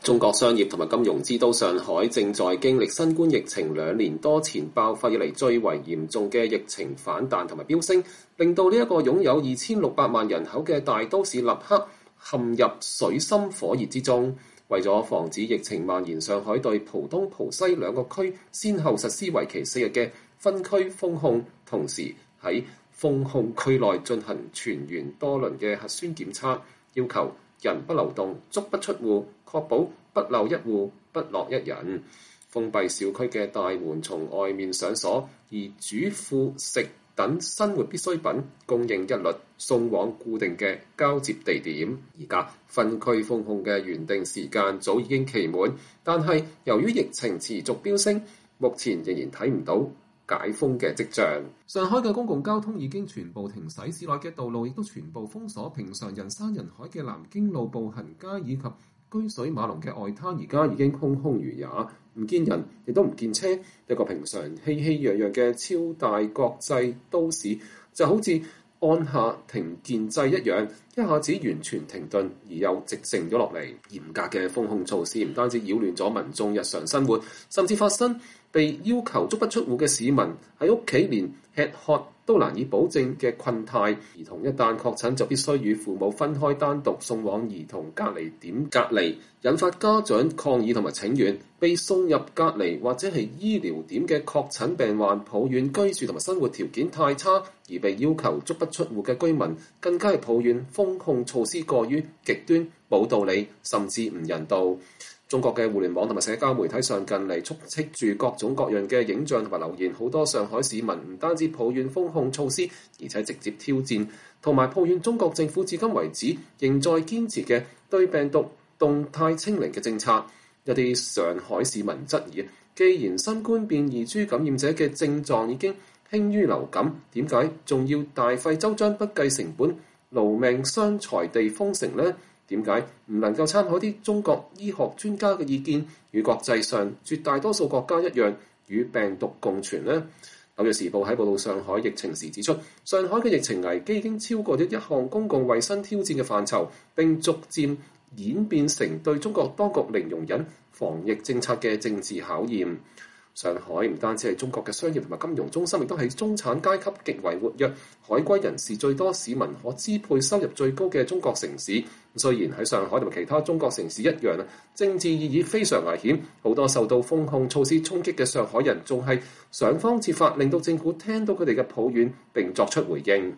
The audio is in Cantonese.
中國商業同埋金融知都上海正在經歷新冠疫情2年多前爆發以嚟最為嚴重嘅疫情反彈同埋飆升，令到呢一個擁有2600萬人口嘅大都市立刻陷入水深火熱之中。為咗防止疫情蔓延，上海對浦東、浦西兩個區先後實施為期4日嘅分區封控，同時喺封控區內進行全員多輪嘅核酸檢測，要求人不流動，足不出戶，確保不漏一戶，不落一人。封閉小區嘅大門從外面上鎖，而主副食等生活必需品供應一律送往固定嘅交接地點。而家分區封控嘅原定時間早已經期滿，但係由於疫情持續飆升，目前仍然睇唔到解封嘅跡象。上海嘅公共交通已經全部停駛，市內嘅道路亦都全部封鎖。平常人山人海嘅南京路步行街以及居水馬龍嘅外灘，而家已經空空如也，唔見人，亦都唔見車。一個平常熙熙攘攘嘅超大國際都市，就好似按下停鍵掣一樣，一下子完全停頓，而又直靜咗落嚟。嚴格嘅封控措施唔單止擾亂咗民眾日常生活，甚至發生被要求足不出戶嘅市民喺屋企連吃喝都難以保證嘅困態。兒童一旦確診，就必須與父母分開單獨送往兒童隔離點隔離，引發家長抗議同埋請願。被送入隔離或者係醫療點嘅確診病患抱怨居住同埋生活條件太差，而被要求足不出戶嘅居民更加係抱怨封控措施過於極端、冇道理，甚至唔人道。中國嘅互聯網同埋社交媒體上近嚟充斥住各種各樣嘅影像同埋留言，好多上海市民唔單止抱怨封控措施，而且直接挑戰同埋抱怨中國政府至今為止仍在堅持嘅對病毒動態清零嘅政策。一啲上海市民質疑，既然新冠變異株感染者嘅症狀已經輕於流感，點解仲要大費周章不計成本勞命傷財地封城呢？點解唔能夠參考啲中國醫學專家嘅意見，與國際上絕大多數國家一樣，與病毒共存呢？紐約時報喺報導上海疫情時指出，上海嘅疫情危機已經超過咗一項公共衛生挑戰嘅範疇，並逐漸演變成對中國當局零容忍防疫政策嘅政治考驗。上海唔單止係中國嘅商業同埋金融中心，亦都係中產階級極為活躍、海歸人士最多、市民可支配收入最高嘅中國城市。雖然喺上海同埋其他中國城市一樣政治意義非常危險，好多受到封控措施衝擊嘅上海人仲係想方設法令到政府聽到佢哋嘅抱怨並作出回應。